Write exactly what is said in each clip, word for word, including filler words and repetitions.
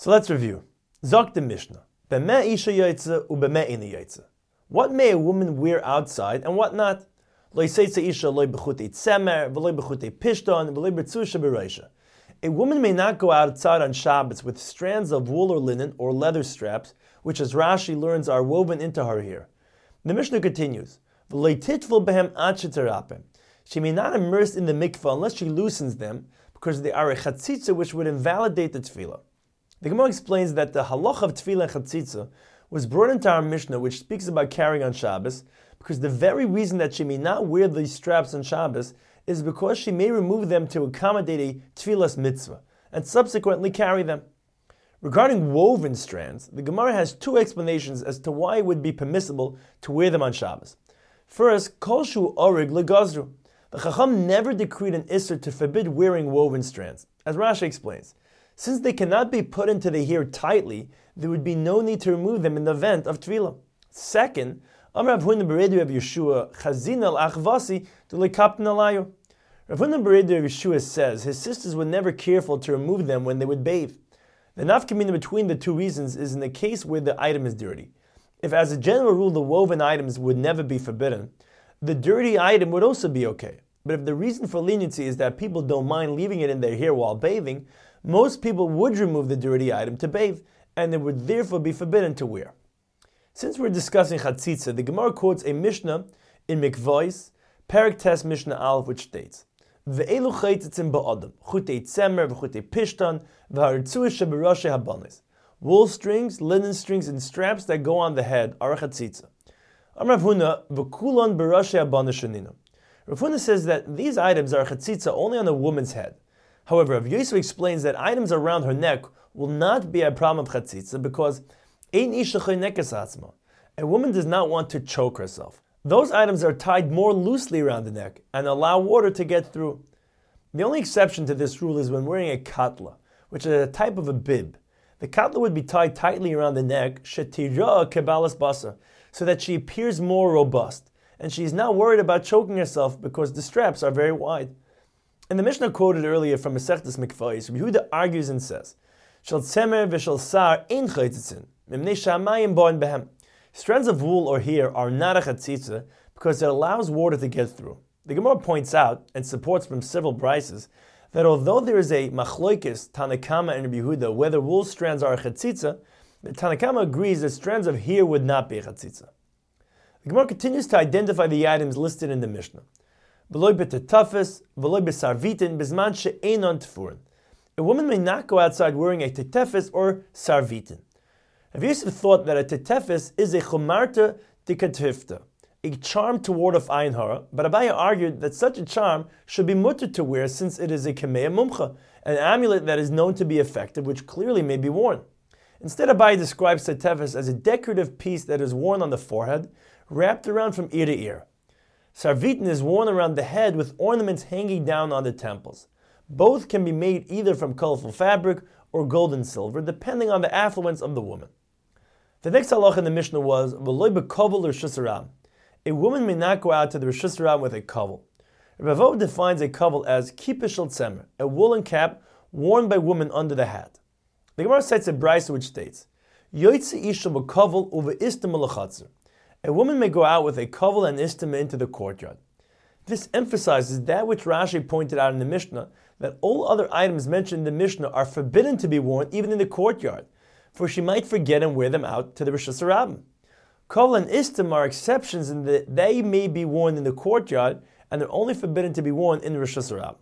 So let's review. Zok the Mishnah. B'meh isha yaitze u'b'meh ina yaitze. What may a woman wear outside and what not? Lo yiseitze isha lo b'chutei tzemer, v'lo b'chutei pishton, v'lo b'tzusha b'reisha. A woman may not go outside on Shabbos with strands of wool or linen or leather straps, which as Rashi learns are woven into her hair. The Mishnah continues, V'lo titful b'hem ad sheterapem. She may not immerse in the mikvah unless she loosens them, because they are a chatzitza which would invalidate the tefillah. The Gemara explains that the halach of tefillah and chatzitza was brought into our Mishnah, which speaks about carrying on Shabbos, because the very reason that she may not wear these straps on Shabbos is because she may remove them to accommodate a tefillah's mitzvah, and subsequently carry them. Regarding woven strands, the Gemara has two explanations as to why it would be permissible to wear them on Shabbos. First, kol shu orig legazru. The Chacham never decreed an Isser to forbid wearing woven strands. As Rashi explains, since they cannot be put into the hair tightly, there would be no need to remove them in the event of Tefillah. Second, Amar Rav Huna Beredu of Yeshua, Chazin al Achvasi to lekapten alayu. Rav Huna Beredu of Yeshua says his sisters were never careful to remove them when they would bathe. The nafkamina between the two reasons is in the case where the item is dirty. If as a general rule the woven items would never be forbidden, the dirty item would also be okay. But if the reason for leniency is that people don't mind leaving it in their hair while bathing, most people would remove the dirty item to bathe, and it would therefore be forbidden to wear. Since we're discussing chatzitza, the Gemara quotes a Mishnah in Mikvois, Perek Tes Mishnah Aleph, which states, Ve'elu chaytzitzim ba'adam, chutei tzemer, v'chutei pishtan, v'haritzuah sheberoshe habanis. Wool strings, linen strings, and straps that go on the head are a chatzitza. Amar Rav Huna, v'kulon beroshe habanis shenina. Rav Huna says that these items are chatzitza only on a woman's head. However, Rav Yosef explains that items around her neck will not be a problem of chatzitza because ein isha choynekes atzma. A woman does not want to choke herself. Those items are tied more loosely around the neck and allow water to get through. The only exception to this rule is when wearing a katla, which is a type of a bib. The katla would be tied tightly around the neck, shetira kebalas basa, so that she appears more robust, and she is not worried about choking herself because the straps are very wide. In the Mishnah quoted earlier from Masechtas Mikvos, Rabbi Yehuda argues and says, Shel tzemer v'shel sar ein chaytzitzin, mimnei shamayim boin behem. Strands of wool or hair are not a chatzitza because it allows water to get through. The Gemara points out, and supports from several brises, that although there is a machloikis, Tanakama and Rabbi Yehuda, whether wool strands are a chatzitza, the Tanakama agrees that strands of hair would not be a chatzitza. The Gemara continues to identify the items listed in the Mishnah. V'loi b'tetafes, v'loi b'sarvitin, b'zman she'enon tfurin. A woman may not go outside wearing a tetefes or sarvitin. Rav Yosef thought that a tetefes is a chumarta dikatifta, a charm to ward off ayin hara, but Abaye argued that such a charm should be mutter to wear since it is a kameya mumcha, an amulet that is known to be effective, which clearly may be worn. Instead, Abaye describes tetefes as a decorative piece that is worn on the forehead, wrapped around from ear to ear. Sarvitin is worn around the head with ornaments hanging down on the temples. Both can be made either from colorful fabric or gold and silver, depending on the affluence of the woman. The next halach in the Mishnah was, V'loi b'kovel reshus harabim. A woman may not go out to the reshus harabim with a kovel. Rav Ov defines a kovel as kippah shel tzemer, a woolen cap worn by women under the hat. The Gemara cites a brisa which states, Yoitze isha b'kovel uve'istem l'chatzer. A woman may go out with a kovel and istema into the courtyard. This emphasizes that which Rashi pointed out in the Mishnah, that all other items mentioned in the Mishnah are forbidden to be worn even in the courtyard, for she might forget and wear them out to the reshus harabim. Kovel and istem are exceptions in that they may be worn in the courtyard and are only forbidden to be worn in the reshus harabim.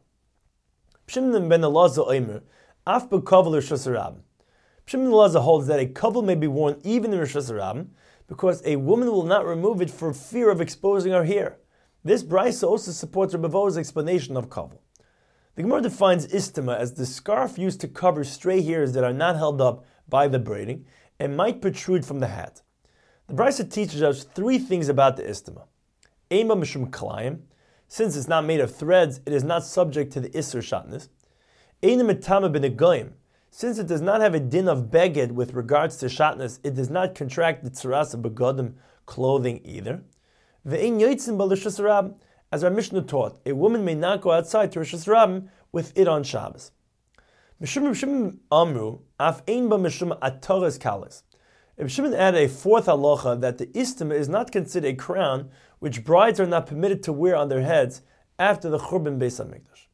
Shimon ben Elazar omer, af b'kovel reshus harabim. Shimon ben Elazar holds that a kovel may be worn even in reshus harabim because a woman will not remove it for fear of exposing her hair. This brisa also supports Rebbe Vo's explanation of kovel. The Gemara defines istema as the scarf used to cover stray hairs that are not held up by the braiding and might protrude from the hat. The brisa teaches us three things about the istema. Ema mishum kalayim, since it's not made of threads, it is not subject to the isser shatnez. Eina mitama b'negoyim, since it does not have a din of beged with regards to shatnez, it does not contract the tzaras of begodim clothing either. Ve'ein yoitzim b'reshus harabim, as our Mishnah taught, a woman may not go outside to reshus harabim with it on Shabbos. Mishum Mishum Amru, Af Ein Ba Mishum Ataras Kalis. Ibn Shimon added a fourth halacha that the istima is not considered a crown which brides are not permitted to wear on their heads after the Churban Beis HaMikdash.